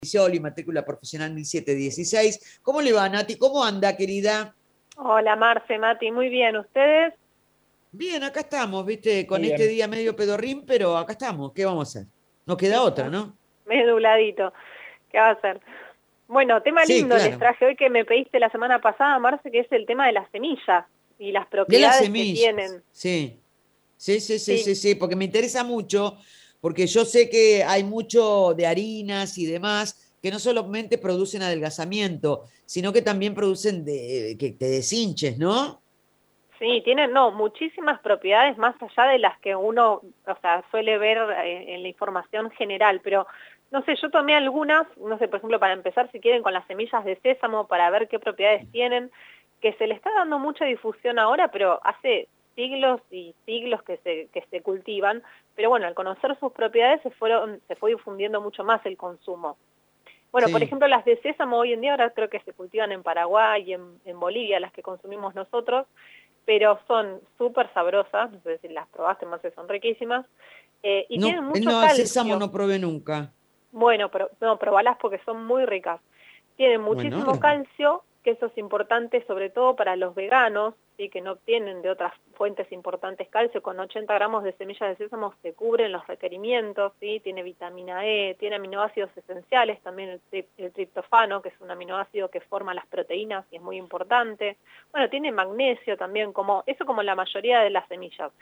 Scioli, matrícula profesional 1716. ¿Cómo le va, Nati? ¿Cómo anda, querida? Hola Marce, Mati, muy bien. ¿Ustedes? Bien, acá estamos, viste, con Muy este bien. día medio pedorrín, pero acá estamos. ¿Qué vamos a hacer? No queda Sí, otra, ¿no? medio nubladito. ¿Qué va a hacer? Bueno, tema Sí, lindo les claro. traje hoy que me pediste la semana pasada, Marce, que es el tema de las semillas y las De las propiedades que semillas, tienen. sí. Sí, sí, sí, Sí, sí, sí, porque me interesa mucho, porque yo sé que hay mucho de harinas y demás que no solamente producen adelgazamiento, sino que también producen que te deshinches, ¿no? sí, tienen, no, muchísimas propiedades más allá de las que uno, o sea, suele ver en la información general, pero no sé, yo tomé algunas, no sé, por ejemplo, para empezar, si quieren, con las semillas de sésamo, para ver qué propiedades tienen, que se le está dando mucha difusión ahora, pero hace siglos y siglos que se cultivan, pero bueno, al conocer sus propiedades se fue difundiendo mucho más el consumo. Bueno, por Sí. ejemplo, las de sésamo hoy en día ahora creo que se cultivan en Paraguay y en Bolivia, las que consumimos nosotros, pero son súper sabrosas, no sé si las probaste, más que son riquísimas, y tienen No, mucho no, sésamo calcio. no probé nunca. Bueno, pero no, probalas porque son muy ricas. Tienen Bueno, muchísimo calcio, que eso es importante sobre todo para los veganos, ¿sí? Que no obtienen de otras fuentes importantes calcio. Con 80 gramos de semillas de sésamo se cubren los requerimientos, ¿sí? Tiene vitamina E, tiene aminoácidos esenciales, también el triptofano, que es un aminoácido que forma las proteínas y es muy importante. Bueno, tiene magnesio también, como la mayoría de las semillas.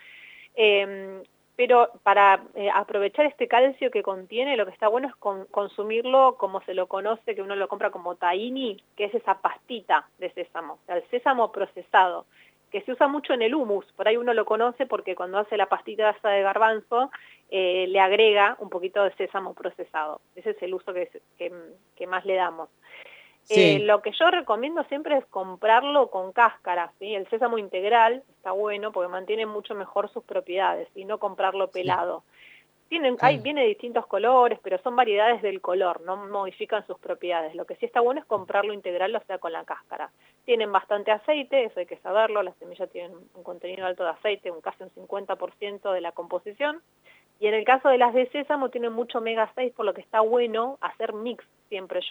Eh, pero para aprovechar este calcio que contiene, lo que está bueno es consumirlo como se lo conoce, que uno lo compra como tahini, que es esa pastita de sésamo, o sea, el sésamo procesado, que se usa mucho en el hummus. Por ahí uno lo conoce porque cuando hace la pastita esa de garbanzo, le agrega un poquito de sésamo procesado. Ese es el uso que más le damos. sí, Lo que yo recomiendo siempre es comprarlo con cáscara, ¿sí? El sésamo integral está bueno porque mantiene mucho mejor sus propiedades y no comprarlo sí, pelado. claro. Viene de distintos colores, pero son variedades del color, no modifican sus propiedades. Lo que sí está bueno es comprarlo integral, o sea, con la cáscara. Tienen bastante aceite, eso hay que saberlo, las semillas tienen un contenido alto de aceite, casi un 50% de la composición. Y en el caso de las de sésamo tienen mucho omega 6, por lo que está bueno hacer mix siempre.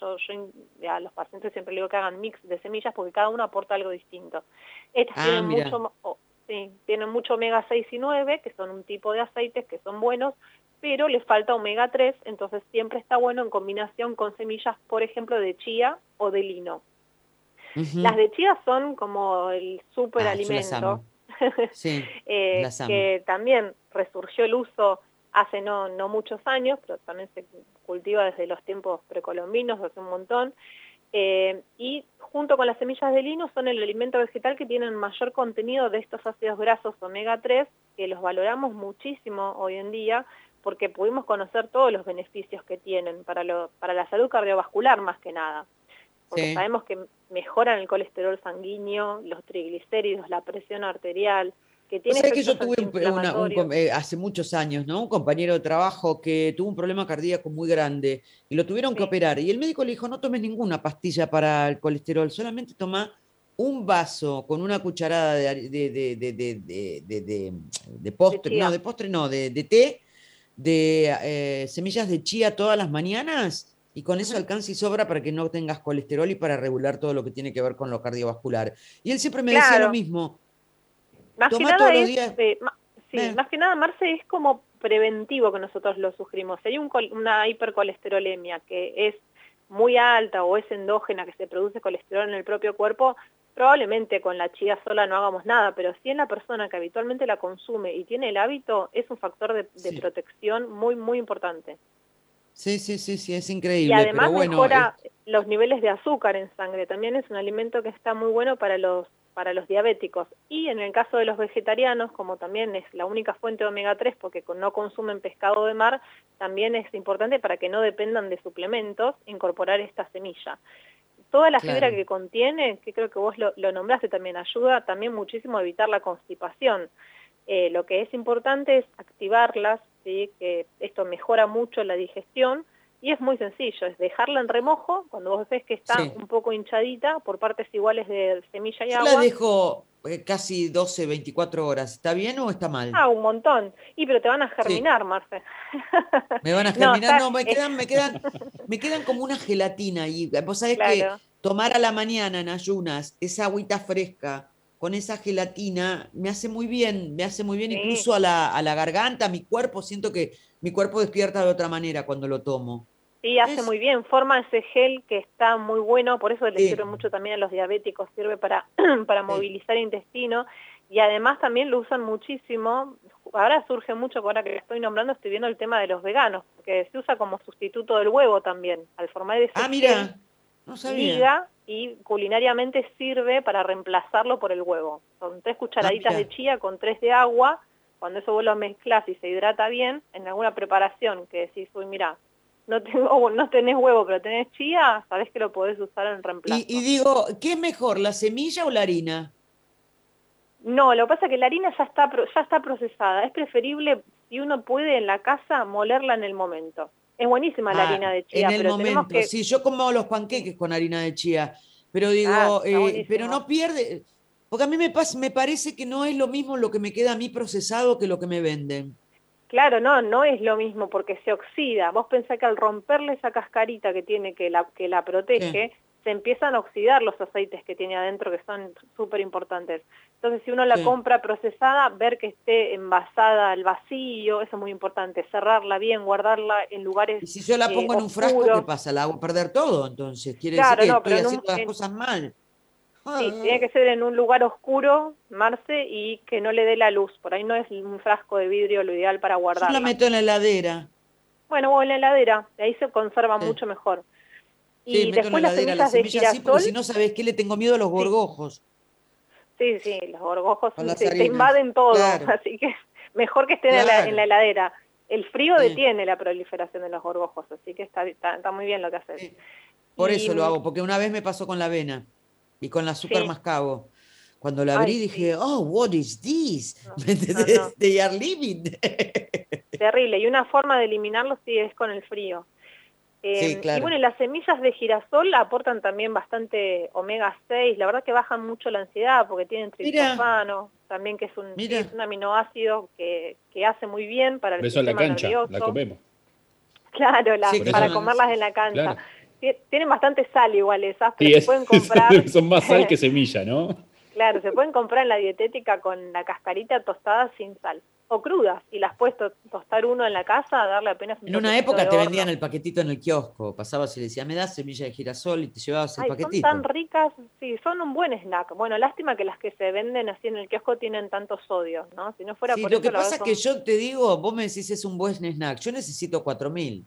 A los pacientes siempre les digo que hagan mix de semillas porque cada uno aporta algo distinto. Estas Ah, tienen mira. sí, tienen mucho omega 6 y 9, que son un tipo de aceites que son buenos, pero les falta omega 3, entonces siempre está bueno en combinación con semillas, por ejemplo, de chía o de lino. Las Ujú. de chía son como el Ah, yo las superalimento, amo. Sí, las amo. que también resurgió el uso hace no muchos años, pero también se cultiva desde los tiempos precolombinos, hace un montón, y junto con las semillas de lino son el alimento vegetal que tienen mayor contenido de estos ácidos grasos omega 3, que los valoramos muchísimo hoy en día, porque pudimos conocer todos los beneficios que tienen para la salud cardiovascular más que nada, porque Sí. sabemos que mejoran el colesterol sanguíneo, los triglicéridos, la presión arterial, que Vos tiene sabés que yo efectos tuve antiinflamatorios. hace muchos años, ¿no? Un compañero de trabajo que tuvo un problema cardíaco muy grande y lo tuvieron que Sí, operar. Y el médico le dijo, no tomes ninguna pastilla para el colesterol, solamente toma un vaso con una cucharada de de postre, no, chía. de postre no, de té, de semillas de chía todas las mañanas y con eso Ujú. alcanza y sobra para que no tengas colesterol y para regular todo lo que tiene que ver con lo cardiovascular. Y él siempre me decía lo Claro, mismo, más que toma todos nada los es, días. sí, más que nada, Marce, es como preventivo que nosotros lo sufrimos. Si hay una hipercolesterolemia que es muy alta o es endógena, que se produce colesterol en el propio cuerpo, probablemente con la chía sola no hagamos nada, pero si en la persona que habitualmente la consume y tiene el hábito, es un factor de Sí, protección muy, muy importante. sí, sí, sí, sí, es Y increíble, pero además bueno, mejora los niveles de azúcar en sangre. También es un alimento que está muy bueno para los diabéticos. Y en el caso de los vegetarianos, como también es la única fuente de omega 3 porque no consumen pescado de mar, también es importante para que no dependan de suplementos incorporar esta semilla. Toda la fibra claro, que contiene, que creo que vos lo nombraste también, ayuda también muchísimo a evitar la constipación. Lo que es importante es activarlas, ¿sí? Que esto mejora mucho la digestión, Y es muy sencillo, es dejarla en remojo, cuando vos ves que está Sí. un poco hinchadita, por partes iguales de semilla y Yo la agua. dejo casi 12, 24 horas. ¿Está bien o está mal? Ah, un montón. Y pero te van a Sí. germinar, Marce. ¿Me van a No, germinar? está, No, me quedan como una gelatina. Y vos sabés que claro, tomar a la mañana en ayunas esa agüita fresca con esa gelatina me hace muy bien sí. incluso a la garganta, a mi cuerpo. Siento que mi cuerpo despierta de otra manera cuando lo tomo. Sí, hace Es, muy bien, forma ese gel que está muy bueno, por eso le sirve sí, mucho también a los diabéticos, sirve para, para sí. movilizar el intestino y además también lo usan muchísimo, ahora surge mucho, ahora que estoy nombrando estoy viendo el tema de los veganos, que se usa como sustituto del huevo también, al formar ese Ah, gel, mira, no sabía. liga y culinariamente sirve para reemplazarlo por el huevo. Son 3 Ah, cucharaditas de mira. chía con 3 de agua, cuando eso vos lo mezclas y se hidrata bien, en alguna preparación que decís, uy, mira, no tenés huevo, pero tenés chía, sabés que lo podés usar en Y reemplazo. digo, ¿qué es mejor, la semilla o la harina? No, lo que pasa es que la harina ya está procesada. Es preferible, si uno puede en la casa, molerla en el momento. Es buenísima la Ah, harina de en chía, el pero tenemos momento. que... Sí, yo como los Sí. panqueques con harina de chía, pero Ah, digo, está pero buenísimo. no pierde, porque a mí me parece que no es lo mismo lo que me queda a mí procesado que lo que me venden. Claro, no, no es lo mismo porque se oxida. Vos pensás que al romperle esa cascarita que tiene que la Sí, protege, se empiezan a oxidar los aceites que tiene adentro que son súper importantes. Entonces, si uno la sí. compra procesada, ver que esté envasada al vacío, eso es muy importante. Cerrarla bien, guardarla en lugares Y si yo la pongo en un frasco, ¿qué oscuros. pasa? La hago perder todo, entonces. Quiere decir Claro, que no, pero estoy haciendo las cosas mal. sí, Ah, tiene que ser en un lugar oscuro, Marce, y que no le dé la luz. Por ahí no es un frasco de vidrio lo ideal para yo la guardarla. meto en la heladera. Bueno, o en la heladera, de ahí se conserva Sí, mucho mejor. sí, Y meto en la después las heladera las semillas de semillas sí, porque girasol, si no, ¿sabes qué? Le tengo miedo a los sí, gorgojos sí, sí, los gorgojos con las te harinas. invaden todo, Claro, así que mejor que estén en la claro. heladera. El frío Sí, detiene la proliferación de los gorgojos, así que está muy bien lo que haces. sí. Por Y eso lo hago, porque una vez me pasó con la avena y con el azúcar sí, mascabo. Cuando la abrí ay, sí, dije, oh, what is this? no, ¿Me no, no, entendés? They are living. terrible. Y una forma de eliminarlo sí es con el frío. Sí, Y claro. bueno, y las semillas de girasol aportan también bastante omega 6, la verdad que bajan mucho la ansiedad porque tienen Mira, triptofano, también que es sí, es mira. un aminoácido que hace muy bien para Por el eso en la sistema cancha la nervioso. comemos. Claro, Sí, Por para eso, claro. comerlas en la cancha. claro. Tienen bastante sal igual esas, pero Sí, se pueden comprar. son más sal que semilla, ¿no? Claro, se pueden comprar en la dietética con la cascarita tostada sin sal. O crudas, y las puedes tostar uno en la casa, darle apenas un En una toquecito de época te vendían horno. el paquetito en el kiosco. Pasabas y le decías, me das semilla de girasol y te llevabas el Ay, son tan paquetito. ricas, sí, son un buen snack. Bueno, lástima que las que se venden así en el kiosco tienen tanto sodio, ¿no? Si no fuera Sí, por lo eso, que la pasa verdad es que son... yo te digo, vos me decís es un buen snack. Yo necesito 4.000.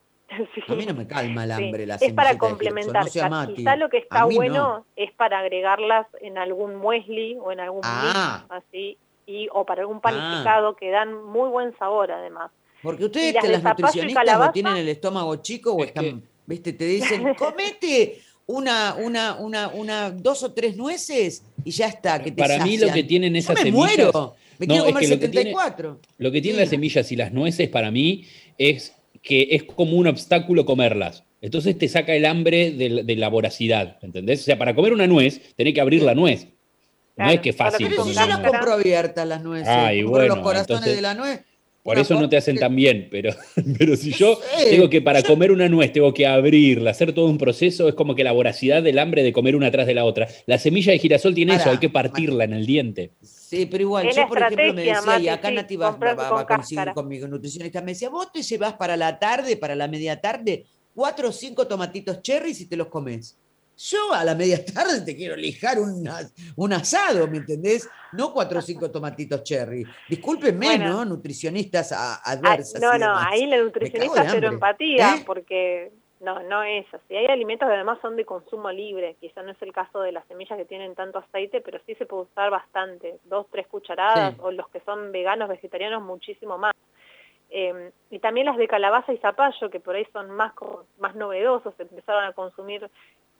A mí Sí, no me calma el sí, hambre la es para semillita de girasol. No complementar. sea Quizá Mati. lo que A está mí no. bueno es para agregarlas en algún muesli o en algún mix, Ah, así, o para algún ah. panificado que dan muy buen sabor además. Porque Y ustedes, las de las zapallo y nutricionistas, o calabaza, tienen el estómago chico o Es que están, viste, te dicen, comete dos o tres nueces y ya está, que te para mí lo que sacian. tienen Yo esas me semillas, muero. Me quiero no, es comer que 74. lo que tienen las Sí. semillas y las nueces para mí es que es como un obstáculo comerlas. Entonces te saca el hambre de la voracidad, ¿entendés? O sea, para comer una nuez, tenés que abrir la Sí. nuez. No es claro, que es todo lo que es fácil Pero si con comer yo una las nuez. compro cáscara. abiertas, las nueces, Ah, y compro los bueno, corazones de entonces la nuez, por una eso no te forma hacen tan bien, pero si no yo tengo sé, que para comer una nuez tengo que abrirla, hacer todo un proceso, es como que la voracidad del hambre de comer una atrás de la otra. La semilla de girasol tiene eso, hay que para, Mati. partirla en el diente. Sí, pero igual, Es la yo por ejemplo me estrategia, decía, y Mati, acá sí, Nati comprarse va con a coincidir cáscara. conmigo, nutricionista, me decía, vos te llevas para la tarde, para la media tarde, 4 o 5 tomatitos cherries y te los comes. Yo a la media tarde te quiero lijar un asado, ¿me entendés? No 4 o 5 tomatitos cherry. Discúlpenme, Bueno, ¿no? Nutricionistas adversas no, y no, demás. ahí la Me cago de nutricionista cero hambre. empatía, ¿Eh? porque no es así. Hay alimentos que además son de consumo libre, quizá no es el caso de las semillas que tienen tanto aceite, pero sí se puede usar bastante, 2, 3 cucharadas, Sí. o los que son veganos, vegetarianos, muchísimo más. Y también las de calabaza y zapallo, que por ahí son más novedosos, se empezaron a consumir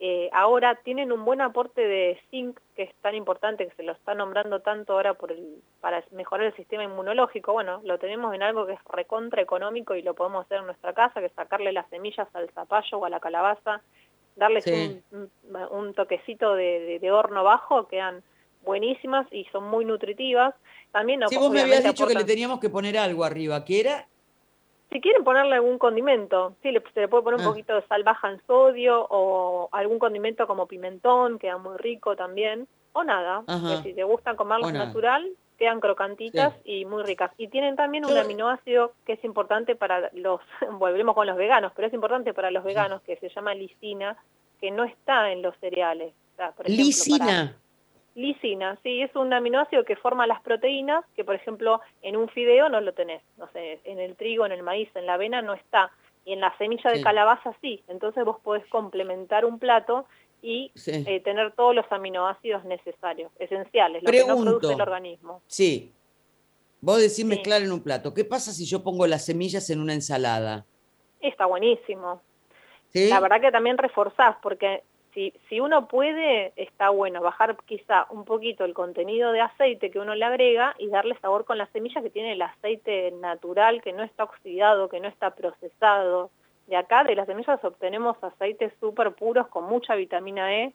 ahora tienen un buen aporte de zinc, que es tan importante, que se lo está nombrando tanto ahora para mejorar el sistema inmunológico. Bueno, lo tenemos en algo que es recontra económico y lo podemos hacer en nuestra casa, que es sacarle las semillas al zapallo o a la calabaza, darles Sí. un toquecito de horno bajo, quedan buenísimas y son muy nutritivas. También Sí, vos me habías obviamente dicho que le aportan. teníamos que poner algo arriba, ¿qué era? Si quieren ponerle algún condimento, sí, se le puede poner un Ah, poquito de sal baja en sodio o algún condimento como pimentón, queda muy rico también, o nada, que ajá, si te gustan comerlas bueno, natural, quedan crocantitas sí. y muy ricas. Y tienen también un Yo, aminoácido que es importante para los, volvemos con los veganos, pero es importante para los veganos, que se llama lisina, que no está en los cereales. O sea, por ejemplo, lisina. lisina, sí, es un aminoácido que forma las proteínas, que por ejemplo en un fideo no lo tenés, no sé, en el trigo, en el maíz, en la avena no está, y en la semilla de Sí, calabaza sí, entonces vos podés complementar un plato y sí. tener todos los aminoácidos necesarios, esenciales, lo que no produce el Pregunto, organismo. sí, vos decís Sí, mezclar en un plato. ¿Qué pasa si yo pongo las semillas en una ensalada? está buenísimo. La ¿Sí? verdad que también reforzás, porque si uno puede, está bueno bajar quizá un poquito el contenido de aceite que uno le agrega y darle sabor con las semillas, que tiene el aceite natural, que no está oxidado, que no está procesado. De acá, de las semillas, obtenemos aceites súper puros con mucha vitamina E,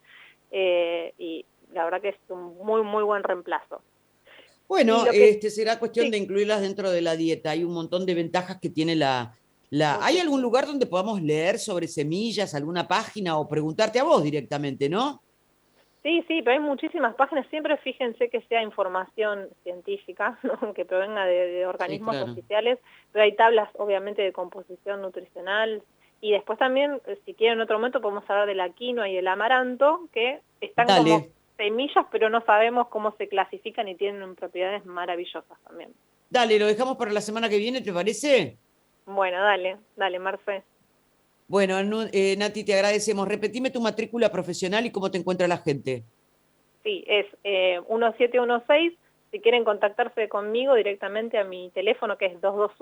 y la verdad que es un muy, muy buen reemplazo. Y Bueno, lo que será cuestión de sí, incluirlas dentro de la dieta. Hay un montón de ventajas que tiene ¿Hay algún muchísimo. lugar donde podamos leer sobre semillas, alguna página o preguntarte a vos directamente, ¿no? Sí, sí, pero hay muchísimas páginas, siempre fíjense que sea información científica, ¿no? Que provenga de Sí, organismos claro. oficiales, pero hay tablas obviamente de composición nutricional y después también, si quieren en otro momento podemos hablar de la quinoa y el amaranto, que están como Dale, semillas, pero no sabemos cómo se clasifican y tienen propiedades maravillosas también. dale, lo dejamos para la semana que viene, ¿te parece? Bueno, dale, dale, Marce. Bueno, Nati, te agradecemos. Repetime tu matrícula profesional y cómo te encuentra la gente. Sí, es 1716. Si quieren contactarse conmigo directamente a mi teléfono, que es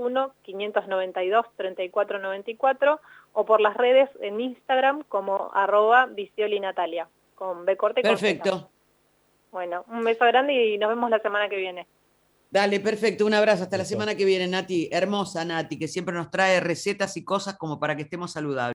221-592-3494, o por las redes en Instagram como @visioli_natalia, con B corta y con Z. Perfecto. Bueno, un beso grande y nos vemos la semana que viene. Dale, perfecto. Un abrazo. Hasta la Beso. semana que viene, Nati. Hermosa Nati, que siempre nos trae recetas y cosas como para que estemos saludables.